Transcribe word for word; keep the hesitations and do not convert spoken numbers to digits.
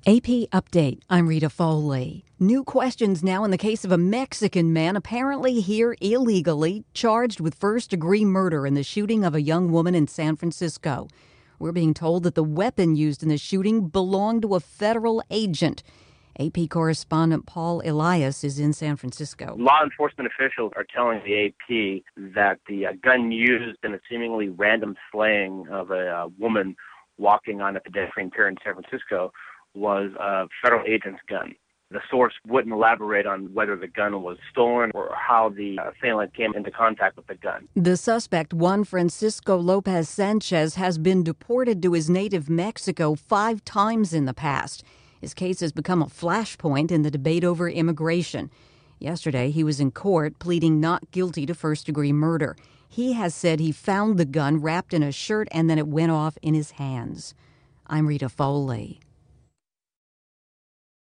A P Update. I'm Rita Foley. New questions now in the case of a Mexican man apparently here illegally, charged with first-degree murder in the shooting of a young woman in San Francisco. We're being told that the weapon used in the shooting belonged to a federal agent. A P correspondent Paul Elias is in San Francisco. Law enforcement officials are telling the A P that the uh, gun used in a seemingly random slaying of a uh, woman walking on a pedestrian pier in San Francisco was a federal agent's gun. The source wouldn't elaborate on whether the gun was stolen or how the assailant came into contact with the gun. The suspect, Juan Francisco Lopez Sanchez, has been deported to his native Mexico five times in the past. His case has become a flashpoint in the debate over immigration. Yesterday, he was in court pleading not guilty to first-degree murder. He has said he found the gun wrapped in a shirt and then it went off in his hands. I'm Rita Foley.